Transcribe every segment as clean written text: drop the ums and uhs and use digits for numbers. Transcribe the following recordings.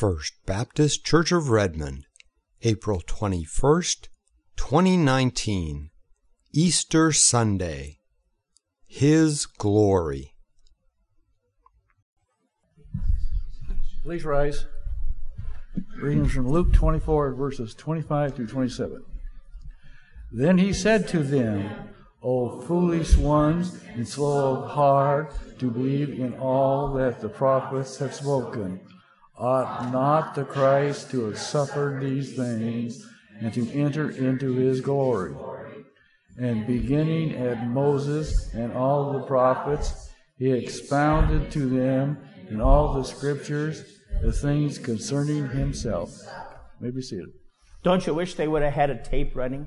First Baptist Church of Redmond, April 21st, 2019, Easter Sunday. His Glory. Please rise. Readings from Luke 24, verses 25 through 27. Then he said to them, O foolish ones, and slow of heart to believe in all that the prophets have spoken. Ought not the Christ to have suffered these things, and to enter into his glory? And beginning at Moses and all the prophets, he expounded to them in all the scriptures the things concerning himself. You may be seated. Don't you wish they would have had a tape running?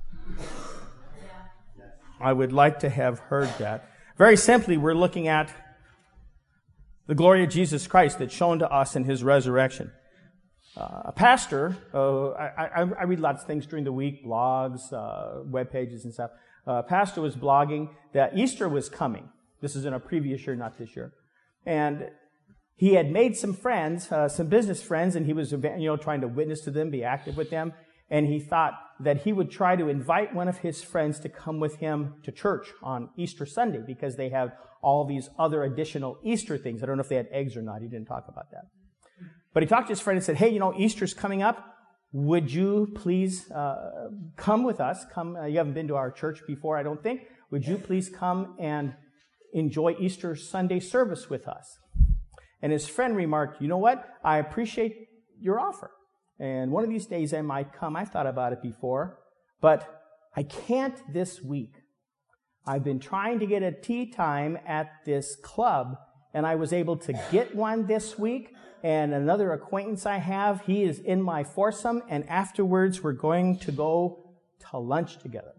I would like to have heard that. Very simply, we're looking at the glory of Jesus Christ that's shown to us in his resurrection. A pastor, I read lots of things during the week, blogs, web pages and stuff. A pastor was blogging that Easter was coming. This is in a previous year, not this year. And he had made some friends, some business friends, and he was, trying to witness to them, be active with them. And he thought that he would try to invite one of his friends to come with him to church on Easter Sunday because they have all these other additional Easter things. I don't know if they had eggs or not. He didn't talk about that. But he talked to his friend and said, hey, Easter's coming up. Would you please come with us? You haven't been to our church before, I don't think. Would you please come and enjoy Easter Sunday service with us? And his friend remarked, you know what? I appreciate your offer. And one of these days I might come. I've thought about it before, but I can't this week. I've been trying to get a tea time at this club, and I was able to get one this week. And another acquaintance I have, he is in my foursome, and afterwards we're going to go to lunch together.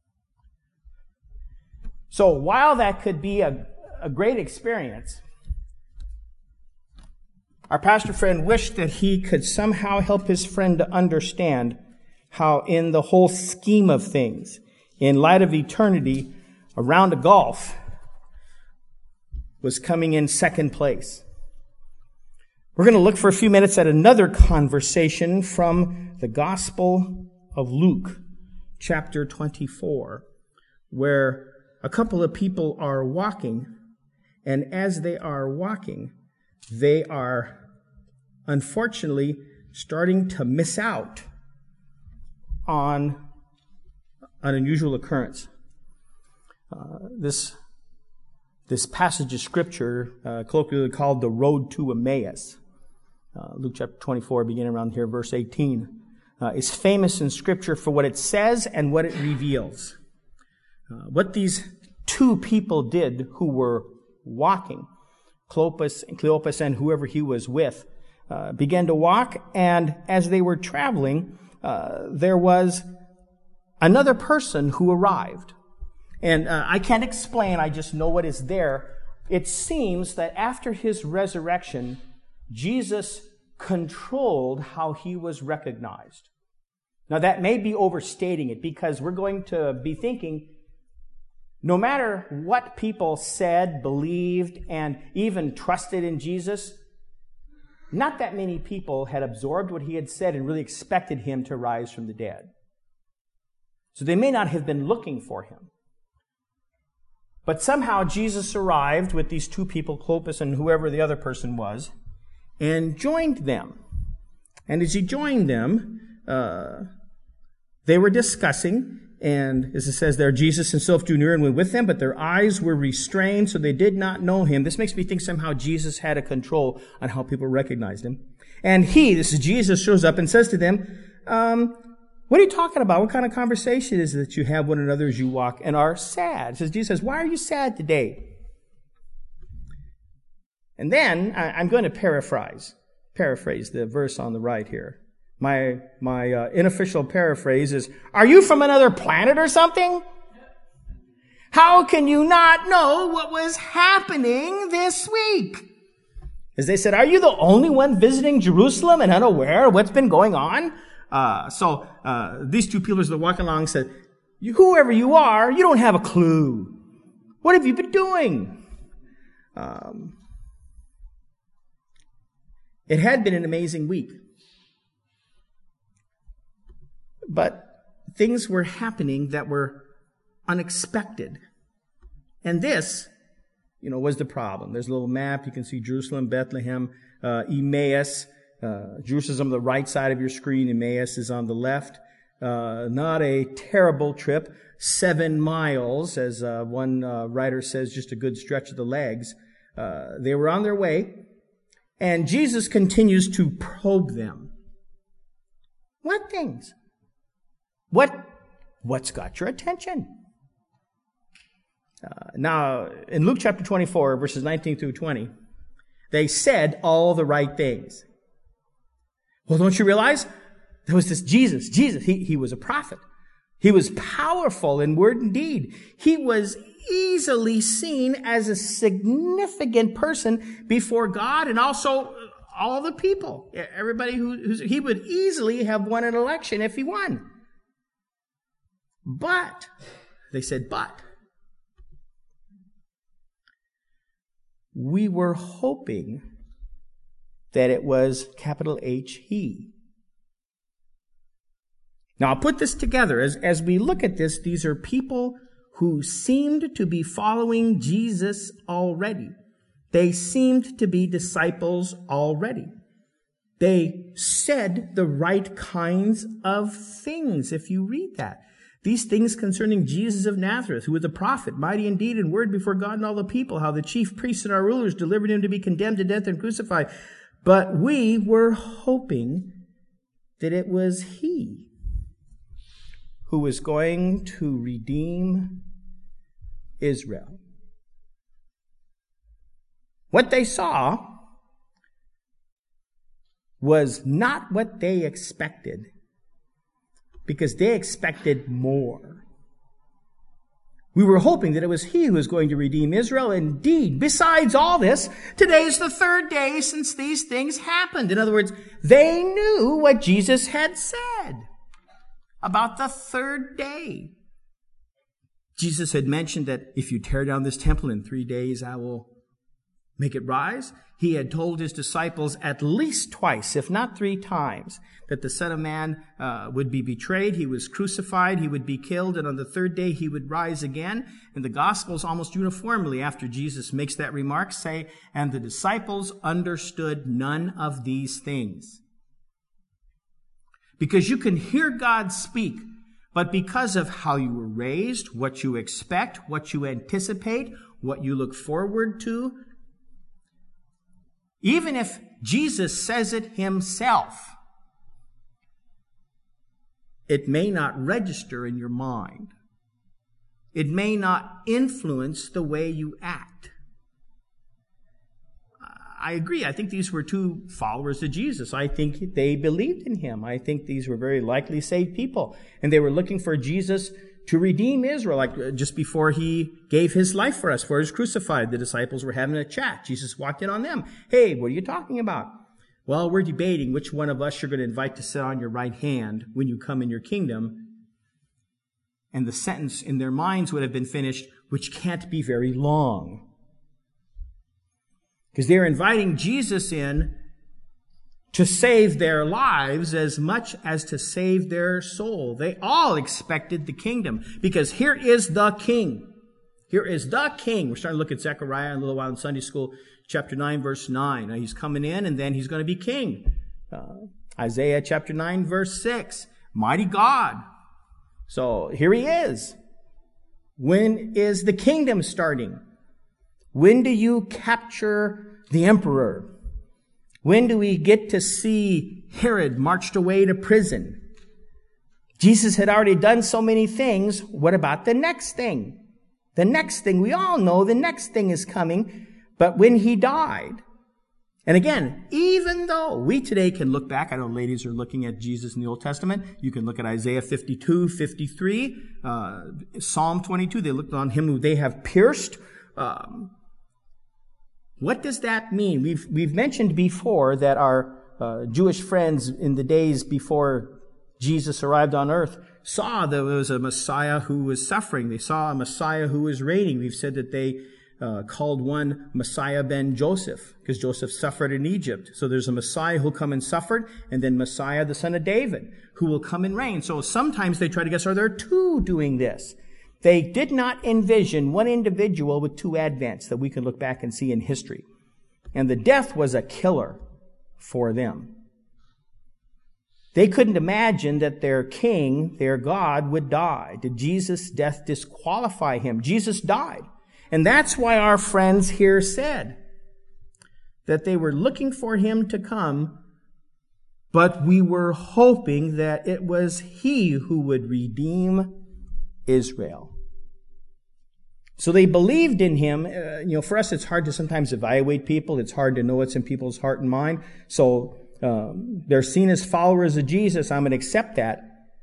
So while that could be a great experience, our pastor friend wished that he could somehow help his friend to understand how in the whole scheme of things, in light of eternity, a round of golf was coming in second place. We're going to look for a few minutes at another conversation from the Gospel of Luke, chapter 24, where a couple of people are walking, and as they are walking, they are unfortunately starting to miss out on an unusual occurrence. This passage of Scripture, colloquially called the Road to Emmaus, Luke chapter 24, beginning around here, verse 18, is famous in Scripture for what it says and what it reveals. What these two people did who were walking, Cleopas and whoever he was with, began to walk, and as they were traveling, there was another person who arrived. And I can't explain, I just know what is there. It seems that after his resurrection, Jesus controlled how he was recognized. Now that may be overstating it, because we're going to be thinking, no matter what people said, believed, and even trusted in Jesus, not that many people had absorbed what he had said and really expected him to rise from the dead. So they may not have been looking for him. But somehow Jesus arrived with these two people, Cleopas and whoever the other person was, and joined them. And as he joined them, they were discussing. And as it says there, Jesus himself drew near and went with them, but their eyes were restrained, so they did not know him. This makes me think somehow Jesus had a control on how people recognized him. And this is Jesus, shows up and says to them, what are you talking about? What kind of conversation is it that you have one another as you walk and are sad? Jesus says, why are you sad today? And then I'm going to paraphrase the verse on the right here. My unofficial paraphrase is, are you from another planet or something? How can you not know what was happening this week? As they said, are you the only one visiting Jerusalem and unaware of what's been going on? So these two people as they're walking along said, whoever you are, you don't have a clue. What have you been doing? It had been an amazing week. But things were happening that were unexpected. And this, was the problem. There's a little map. You can see Jerusalem, Bethlehem, Emmaus. Jerusalem's on the right side of your screen. Emmaus is on the left. Not a terrible trip. 7 miles, as one writer says, just a good stretch of the legs. They were on their way. And Jesus continues to probe them. What things? What's got your attention? Now, in Luke chapter 24, verses 19 through 20, they said all the right things. Well, don't you realize? There was this Jesus. He was a prophet. He was powerful in word and deed. He was easily seen as a significant person before God and also all the people. Everybody he would easily have won an election if he won. But, they said, we were hoping that it was capital H, he. Now, I'll put this together. As we look at this, these are people who seemed to be following Jesus already. They seemed to be disciples already. They said the right kinds of things, if you read that. These things concerning Jesus of Nazareth, who was a prophet, mighty in deed and word before God and all the people, how the chief priests and our rulers delivered him to be condemned to death and crucified. But we were hoping that it was he who was going to redeem Israel. What they saw was not what they expected, because they expected more. We were hoping that it was he who was going to redeem Israel. Indeed, besides all this, today is the 3rd day since these things happened. In other words, they knew what Jesus had said about the 3rd day. Jesus had mentioned that if you tear down this temple in 3 days, I will make it rise. He had told his disciples at least twice, if not 3 times, that the Son of Man would be betrayed, he was crucified, he would be killed, and on the 3rd day he would rise again. And the Gospels almost uniformly, after Jesus makes that remark, say, and the disciples understood none of these things. Because you can hear God speak, but because of how you were raised, what you expect, what you anticipate, what you look forward to, even if Jesus says it himself, it may not register in your mind. It may not influence the way you act. I agree. I think these were 2 followers of Jesus. I think they believed in him. I think these were very likely saved people. And they were looking for Jesus to redeem Israel. Like just before he gave his life for us, before he was crucified, the disciples were having a chat. Jesus walked in on them. Hey, what are you talking about? Well, we're debating which one of us you're going to invite to sit on your right hand when you come in your kingdom. And the sentence in their minds would have been finished, which can't be very long. Because they're inviting Jesus in to save their lives as much as to save their soul. They all expected the kingdom, because here is the king. Here is the king. We're starting to look at Zechariah in a little while in Sunday school, chapter 9, verse 9. Now, he's coming in, and then he's going to be king. Isaiah chapter 9, verse 6. Mighty God. So here he is. When is the kingdom starting? When do you capture the emperor? When do we get to see Herod marched away to prison? Jesus had already done so many things. What about the next thing? The next thing, we all know the next thing is coming. But when he died, and again, even though we today can look back, I know ladies are looking at Jesus in the Old Testament. You can look at Isaiah 52, 53, Psalm 22. They looked on him who they have pierced. What does that mean? We've mentioned before that our Jewish friends in the days before Jesus arrived on earth saw there was a Messiah who was suffering. They saw a Messiah who was reigning. We've said that they called one Messiah ben Joseph, because Joseph suffered in Egypt. So there's a Messiah who'll come and suffer, and then Messiah, the son of David, who will come and reign. So sometimes they try to guess, are there two doing this? They did not envision one individual with two advents that we can look back and see in history. And the death was a killer for them. They couldn't imagine that their king, their God, would die. Did Jesus' death disqualify him? Jesus died. And that's why our friends here said that they were looking for him to come, but we were hoping that it was he who would redeem Israel. So they believed in him. For us, it's hard to sometimes evaluate people. It's hard to know what's in people's heart and mind. So they're seen as followers of Jesus. I'm going to accept that.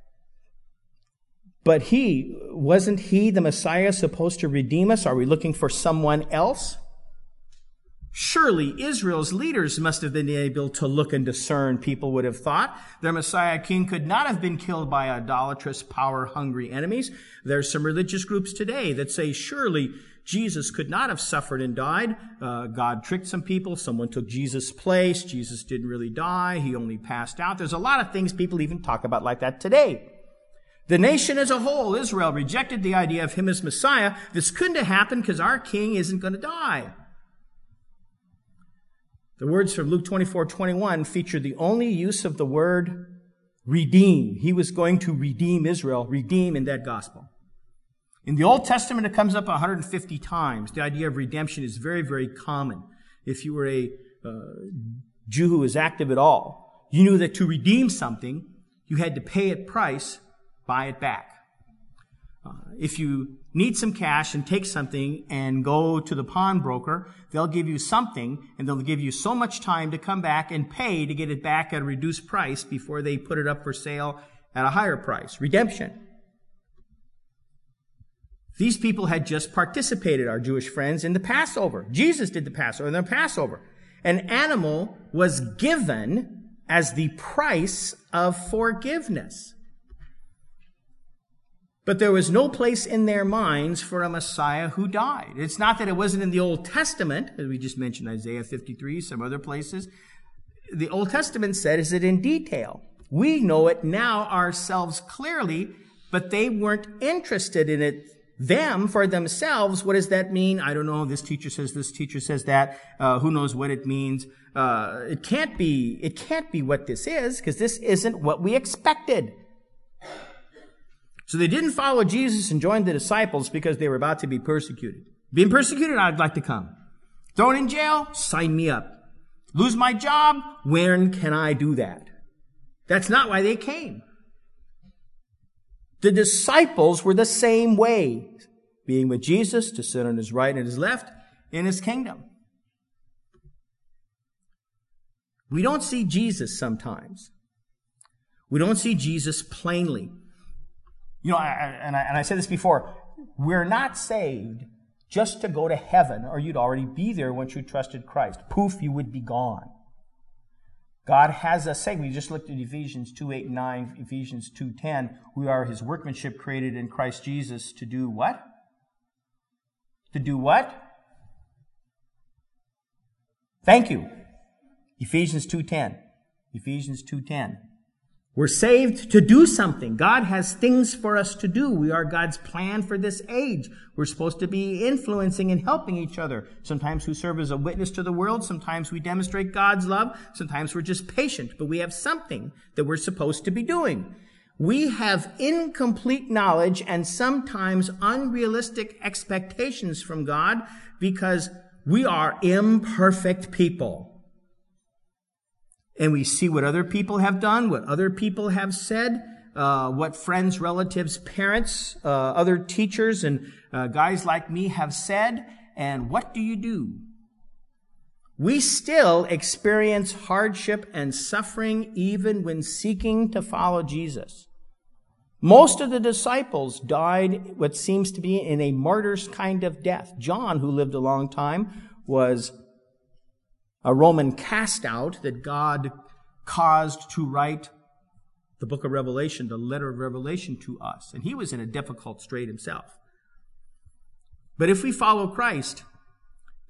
But wasn't he the Messiah supposed to redeem us? Are we looking for someone else? Surely Israel's leaders must have been able to look and discern, people would have thought. Their Messiah king could not have been killed by idolatrous, power-hungry enemies. There's some religious groups today that say, surely Jesus could not have suffered and died. God tricked some people. Someone took Jesus' place. Jesus didn't really die. He only passed out. There's a lot of things people even talk about like that today. The nation as a whole, Israel, rejected the idea of him as Messiah. This couldn't have happened because our king isn't going to die. The words from Luke 24:21 feature the only use of the word redeem. He was going to redeem Israel, redeem in that gospel. In the Old Testament, it comes up 150 times. The idea of redemption is very, very common. If you were a Jew who was active at all, you knew that to redeem something, you had to pay it price, buy it back. If you need some cash and take something and go to the pawnbroker, they'll give you something, and they'll give you so much time to come back and pay to get it back at a reduced price before they put it up for sale at a higher price. Redemption. These people had just participated, our Jewish friends, in the Passover. Jesus did the Passover, in the Passover. An animal was given as the price of forgiveness. But there was no place in their minds for a Messiah who died. It's not that it wasn't in the Old Testament, as we just mentioned, Isaiah 53, some other places. The Old Testament said it in detail. We know it now ourselves clearly, but they weren't interested in it. Them, for themselves, what does that mean? I don't know. This teacher says that. Who knows what it means? It can't be what this is, because this isn't what we expected. So they didn't follow Jesus and join the disciples because they were about to be persecuted. Being persecuted, I'd like to come. Thrown in jail, sign me up. Lose my job, when can I do that? That's not why they came. The disciples were the same way, being with Jesus to sit on his right and his left in his kingdom. We don't see Jesus sometimes. We don't see Jesus plainly. I said this before, we're not saved just to go to heaven, or you'd already be there once you trusted Christ. Poof, you would be gone. God has us saved. We just looked at Ephesians 2:8 and 9, Ephesians 2:10. We are his workmanship created in Christ Jesus to do what? To do what? Thank you. Ephesians 2:10. Ephesians 2:10. We're saved to do something. God has things for us to do. We are God's plan for this age. We're supposed to be influencing and helping each other. Sometimes we serve as a witness to the world. Sometimes we demonstrate God's love. Sometimes we're just patient. But we have something that we're supposed to be doing. We have incomplete knowledge and sometimes unrealistic expectations from God because we are imperfect people. And we see what other people have done, what other people have said, what friends, relatives, parents, other teachers, and guys like me have said. And what do? We still experience hardship and suffering even when seeking to follow Jesus. Most of the disciples died what seems to be in a martyr's kind of death. John, who lived a long time, was a Roman cast out that God caused to write the book of Revelation, the letter of Revelation to us. And he was in a difficult strait himself. But if we follow Christ,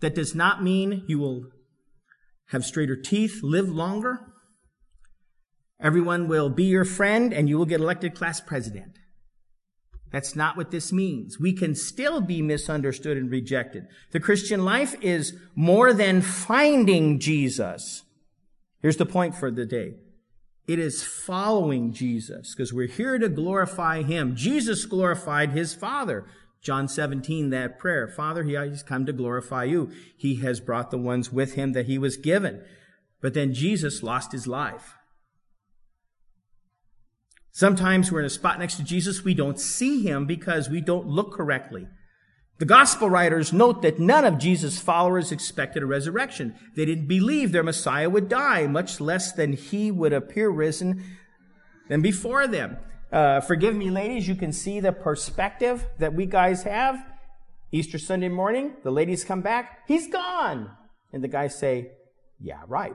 That does not mean you will have straighter teeth, live longer. Everyone will be your friend, and you will get elected class president. That's not what this means. We can still be misunderstood and rejected. The Christian life is more than finding Jesus. Here's the point for the day. It is following Jesus, because we're here to glorify Him. Jesus glorified His Father. John 17, that prayer. Father, He has come to glorify You. He has brought the ones with Him that He was given. But then Jesus lost His life. Sometimes we're in a spot next to Jesus, we don't see Him because we don't look correctly. The gospel writers note that none of Jesus' followers expected a resurrection. They didn't believe their Messiah would die, much less than He would appear risen than before them. Forgive me, ladies, you can see the perspective that we guys have. Easter Sunday morning, the ladies come back, He's gone. And the guys say, yeah, right.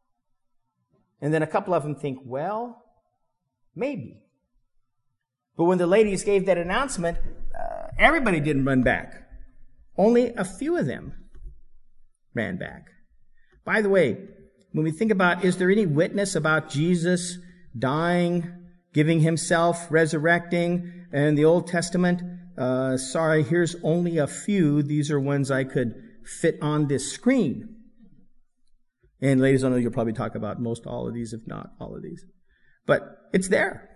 And then a couple of them think, well, maybe. But when the ladies gave that announcement, everybody didn't run back. Only a few of them ran back. By the way, when we think about, is there any witness about Jesus dying, giving Himself, resurrecting in the Old Testament? Sorry, here's only a few. These are ones I could fit on this screen. And ladies, I know you'll probably talk about most all of these, if not all of these. But it's there.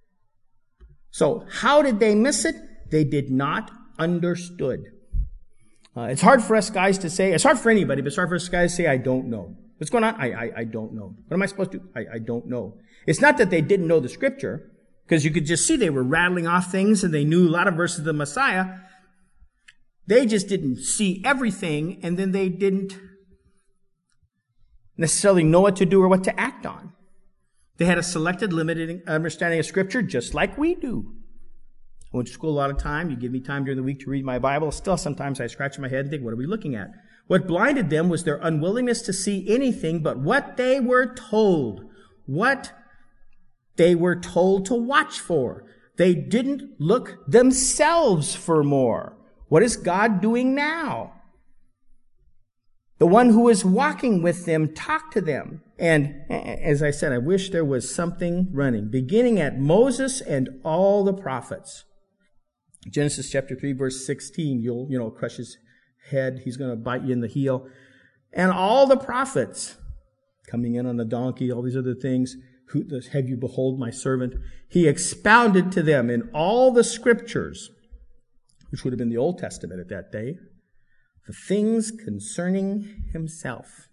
So how did they miss it? They did not understood. It's hard for us guys to say, it's hard for anybody, but it's hard for us guys to say, I don't know. What's going on? I don't know. What am I supposed to? I don't know. It's not that they didn't know the Scripture, because you could just see they were rattling off things and they knew a lot of verses of the Messiah. They just didn't see everything, and then they didn't necessarily know what to do or what to act on. They had a selected, limited understanding of Scripture, just like we do. I went to school a lot of time. You give me time during the week to read my Bible. Still, sometimes I scratch my head and think, what are we looking at? What blinded them was their unwillingness to see anything but what they were told. What they were told to watch for. They didn't look themselves for more. What is God doing now? The one who is walking with them talked to them. And as I said, I wish there was something running, beginning at Moses and all the prophets. Genesis chapter 3, verse 16, you'll crush his head. He's going to bite you in the heel. And all the prophets coming in on a donkey, all these other things. Have you behold my servant? He expounded to them in all the Scriptures, which would have been the Old Testament at that day, the things concerning Himself.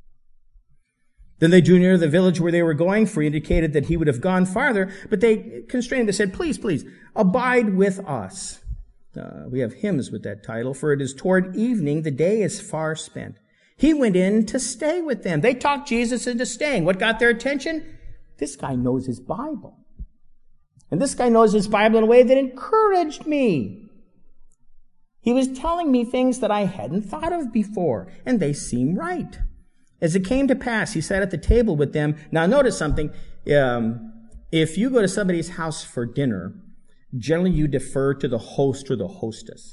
Then they drew near the village where they were going, for He indicated that He would have gone farther, but they constrained. They said, please, abide with us. We have hymns with that title, for it is toward evening, the day is far spent. He went in to stay with them. They talked Jesus into staying. What got their attention? This guy knows his Bible. And this guy knows his Bible in a way that encouraged me. He was telling me things that I hadn't thought of before, and they seem right. As it came to pass, He sat at the table with them. Now notice something. If you go to somebody's house for dinner, generally you defer to the host or the hostess.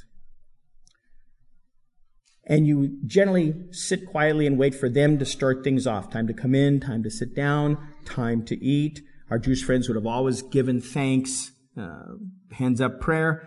And you generally sit quietly and wait for them to start things off. Time to come in, time to sit down, time to eat. Our Jewish friends would have always given thanks, hands up prayer.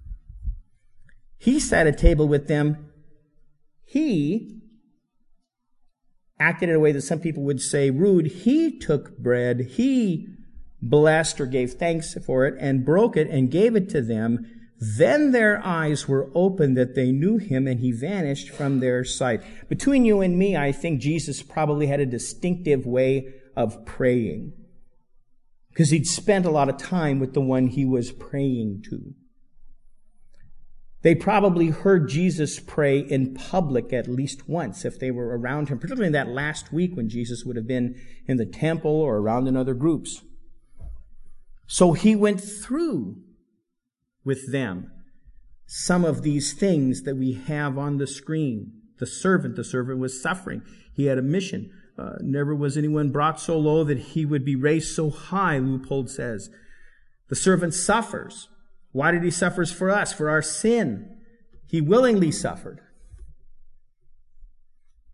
He sat at table with them. He acted in a way that some people would say rude. He took bread. He blessed or gave thanks for it and broke it and gave it to them. Then their eyes were opened that they knew Him, and He vanished from their sight. Between you and me, I think Jesus probably had a distinctive way of praying, because He'd spent a lot of time with the one He was praying to. They probably heard Jesus pray in public at least once if they were around Him, particularly in that last week when Jesus would have been in the temple or around in other groups. So He went through with them some of these things that we have on the screen. The servant was suffering. He had a mission. Never was anyone brought so low that he would be raised so high, Leupold says. The servant suffers. Why did He suffer for us? For our sin. He willingly suffered.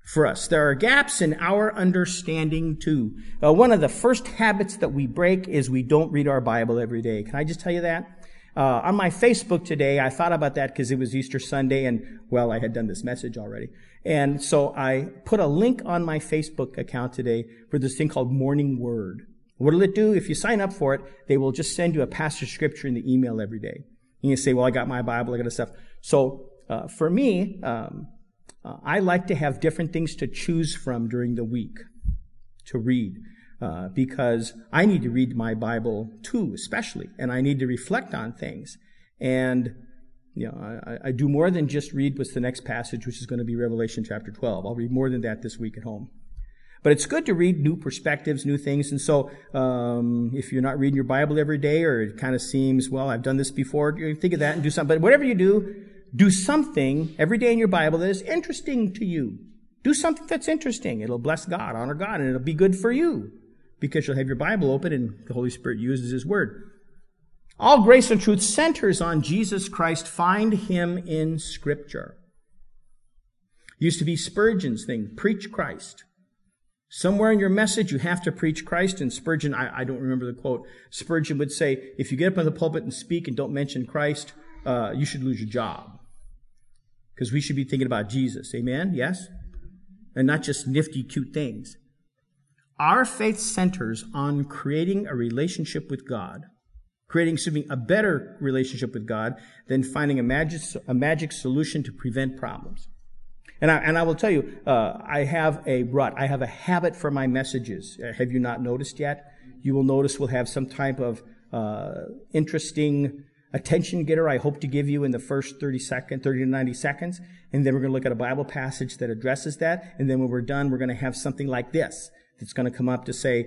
for us. There are gaps in our understanding too. One of the first habits that we break is we don't read our Bible every day. Can I just tell you that? On my Facebook today, I thought about that because it was Easter Sunday and, well, I had done this message already. And so I put a link on my Facebook account today for this thing called Morning Word. What will it do? If you sign up for it, they will just send you a passage of scripture in the email every day. You can say, well, I got my Bible, I got this stuff. So for me, I like to have different things to choose from during the week to read. Because I need to read my Bible too, especially, and I need to reflect on things. And, I do more than just read what's the next passage, which is going to be Revelation chapter 12. I'll read more than that this week at home. But it's good to read new perspectives, new things. And so, if you're not reading your Bible every day, or it kind of seems, well, I've done this before, you think of that and do something. But whatever you do something every day in your Bible that is interesting to you. Do something that's interesting. It'll bless God, honor God, and it'll be good for you. Because you'll have your Bible open and the Holy Spirit uses His Word. All grace and truth centers on Jesus Christ. Find Him in Scripture. It used to be Spurgeon's thing, preach Christ. Somewhere in your message you have to preach Christ. And Spurgeon, I don't remember the quote, Spurgeon would say, if you get up on the pulpit and speak and don't mention Christ, you should lose your job. Because we should be thinking about Jesus. Amen? Yes? And not just nifty, cute things. Our faith centers on creating a relationship with God, creating a better relationship with God than finding a magic solution to prevent problems. And I will tell you, I have a habit for my messages. Have you not noticed yet? You will notice we'll have some type of interesting attention getter I hope to give you in the first 30 to 90 seconds. And then we're going to look at a Bible passage that addresses that. And then when we're done, we're going to have something like this. It's going to come up to say,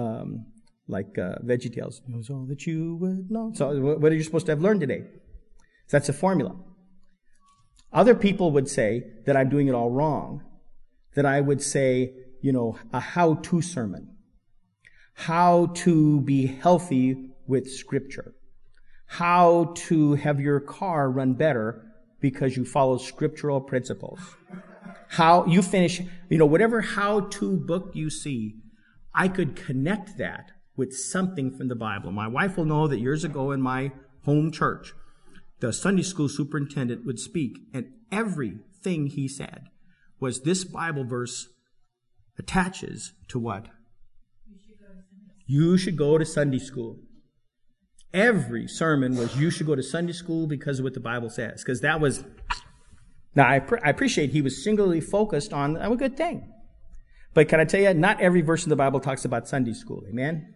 VeggieTales. Knows all that you would know. So what are you supposed to have learned today? So that's a formula. Other people would say that I'm doing it all wrong. That I would say, a how-to sermon. How to be healthy with Scripture. How to have your car run better because you follow scriptural principles. How you finish, whatever how-to book you see, I could connect that with something from the Bible. My wife will know that years ago in my home church, the Sunday school superintendent would speak, and everything he said was this Bible verse attaches to what? You should go to Sunday school. Every sermon was you should go to Sunday school because of what the Bible says. Because that was... Now, I appreciate he was singularly focused on a good thing. But can I tell you, not every verse in the Bible talks about Sunday school. Amen?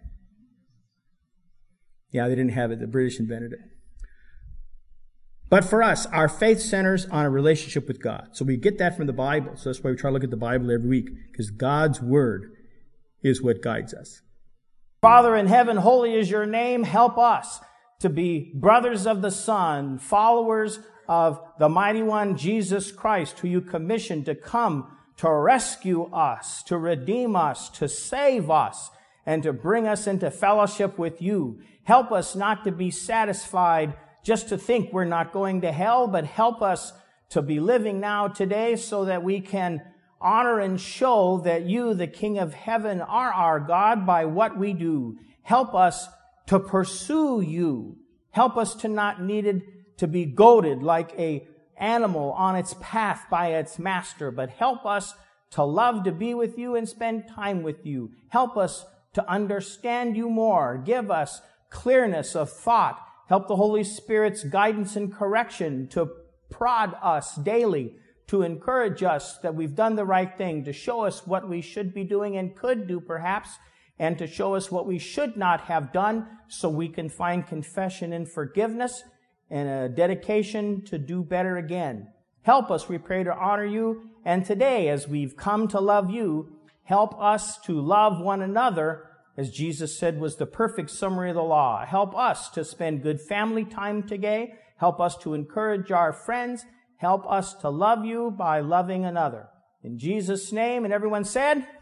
Yeah, they didn't have it. The British invented it. But for us, our faith centers on a relationship with God. So we get that from the Bible. So that's why we try to look at the Bible every week. Because God's Word is what guides us. Father in heaven, holy is your name. Help us to be brothers of the Son, followers of the mighty one, Jesus Christ, who you commissioned to come to rescue us, to redeem us, to save us, and to bring us into fellowship with you. Help us not to be satisfied just to think we're not going to hell, but help us to be living now today so that we can honor and show that you, the King of heaven, are our God by what we do. Help us to pursue you. Help us to not need to be goaded like a animal on its path by its master, but help us to love to be with you and spend time with you. Help us to understand you more. Give us clearness of thought. Help the Holy Spirit's guidance and correction to prod us daily, to encourage us that we've done the right thing, to show us what we should be doing and could do perhaps, and to show us what we should not have done so we can find confession and forgiveness and a dedication to do better again. Help us, we pray, to honor you. And today, as we've come to love you, help us to love one another, as Jesus said was the perfect summary of the law. Help us to spend good family time today. Help us to encourage our friends. Help us to love you by loving another. In Jesus' name, and everyone said...